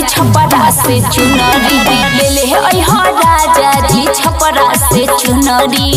छपरा से चुनरी ले ले अइहा राजा जी छपरा से चुनरी।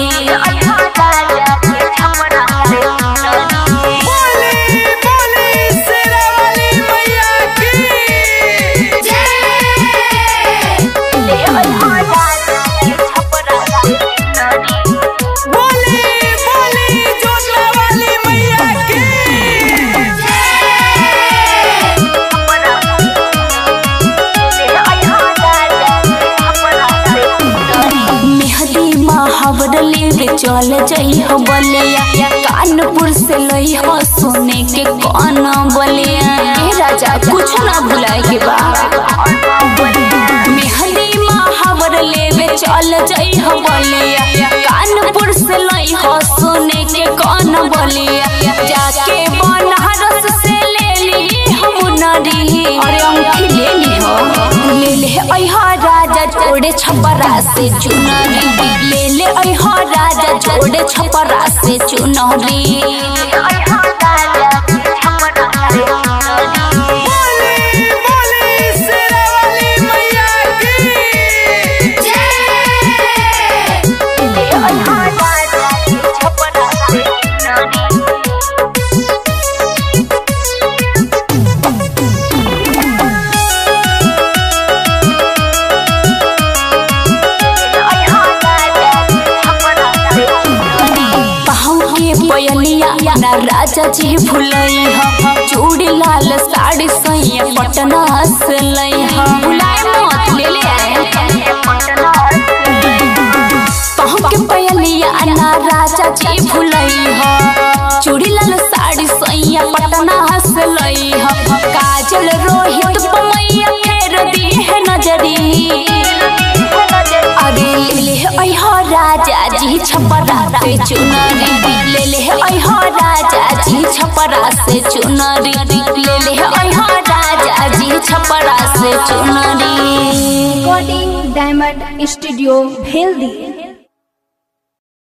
चल जइह बलिया कानपुर से लइह सोने के कौन बलिया। राजा कुछ ना भुलाए के बा मेहंदी महावर लेवे चल जइह बलिया कानपुर से लइह सोने के कौन बलिया। जाके बनारस से ले ली हम नरी अरे अंगूठी ले ली अइहा राजा जोड़े छपरा से चुनरी ले ले अइहा राजा जोड़े छपरा से चुनरी। ना राजा जी भुलई चूड़ी लाल साड़ी सैया पटना से लई भुलाए मत ले ले के पयलिया ना राजा जी भुलई चूड़ी लाल साड़ी सैया पटना से लई काजल रोहित पमैया फेर दी है नजरी अरे ले ले अइहा राजा जी छपरा से चुनरी ले ले अइहा राजा जी छपरा से चुनरी ले ले अइहा राजा जी छपरा से चुनरी। Recording diamond studio Bheldi.